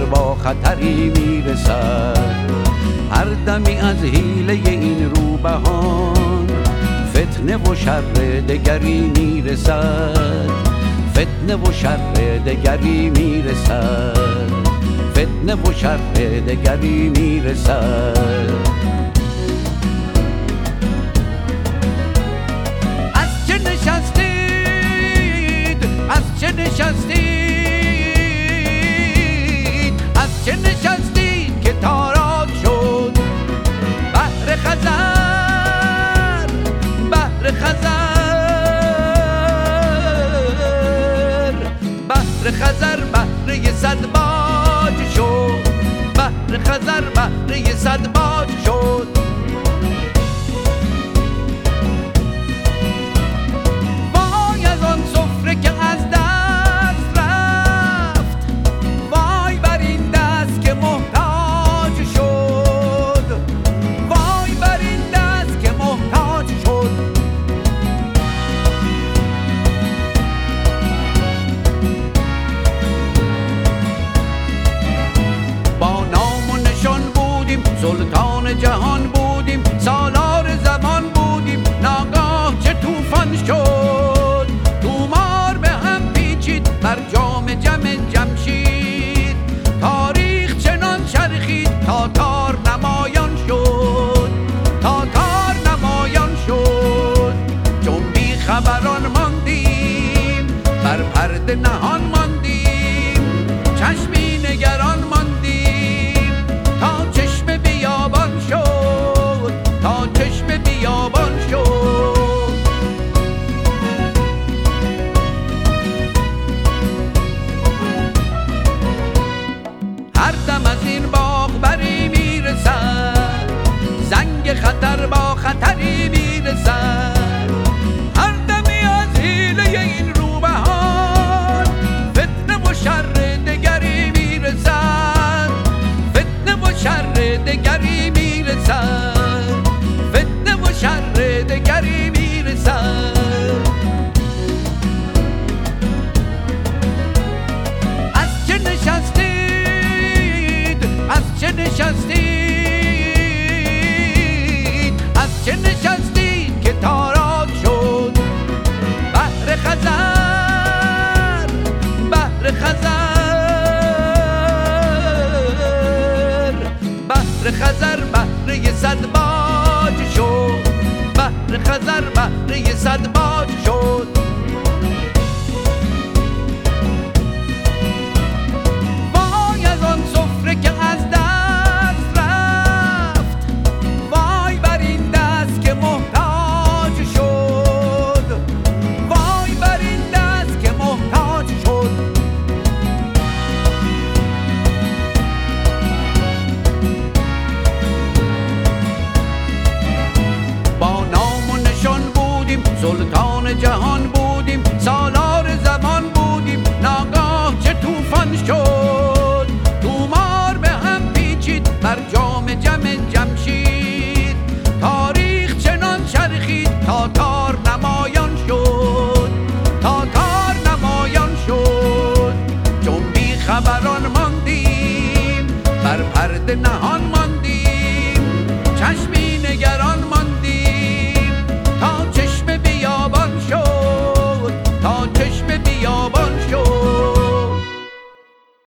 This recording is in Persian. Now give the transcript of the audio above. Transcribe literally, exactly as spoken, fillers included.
با خطری میرسد. هر دمی از حیله این روبهان فتنه و شر دگری میرسد. فتنه و شر دگری میرسد. فتنه و شر دگری میرسد. از چه نشستید؟ از چه نشستید؟ از چه نشستید که تاراج شد بحر خزر؟ بحر خزر، بحر خزر بحر صد باج شد. بحر خزر بحر صد باج شد. وای از آن سفره که از دست رفت، وای بر این دست که محتاج شد. وای بر این دست که محتاج شد. با نام و نشان بودیم، سلطان جهان بودیم، سالار زمان بودیم، ناگاه چه طوفان شد. تومار به هم پیچید بر جام جم جمشید، تاریخ چنان چرخید تا تار نمایان شد. تا تار نمایان شد. چون بی خبران ماندیم، بر پرده نهان ماندیم، چشمی نگران ماندیم، تا چشم بیابان شد. تا چشم بیابان شد. هر دم از این باغ بری میرسد، زنگ خطر با خطری میرسد. هر دمی از حیله این روبهان فتنه و شر دگری میرسد. فتنه و شر دگری میرسد. فتنه و شر دگری میرسد. از چه نشستید؟ از چه نشستید؟ از چه نشستید که تاراج شد بحر خزر؟ بحر خزر، بحر خزر بحر صد باج شد. بحر خزر بحر صد باج شد. وای از آن سفره که از دست رفت، وای بر این دست که محتاج شد. وای بر این دست که محتاج شد. با نام و نشان بودیم، سلطان جهان بودیم، سالار زمان بودیم، ناگاه چه طوفان شد. تومار به هم پیچید بر جام جم جمشید، تاریخ چنان چرخید تا تار نمایان شد. تا تار نمایان شد. چون بی خبران ماندیم، بر پرده نهان ماندیم، چشمی نگران ماندیم، تا چشم بیابان شد. تا چشم بیابان شد.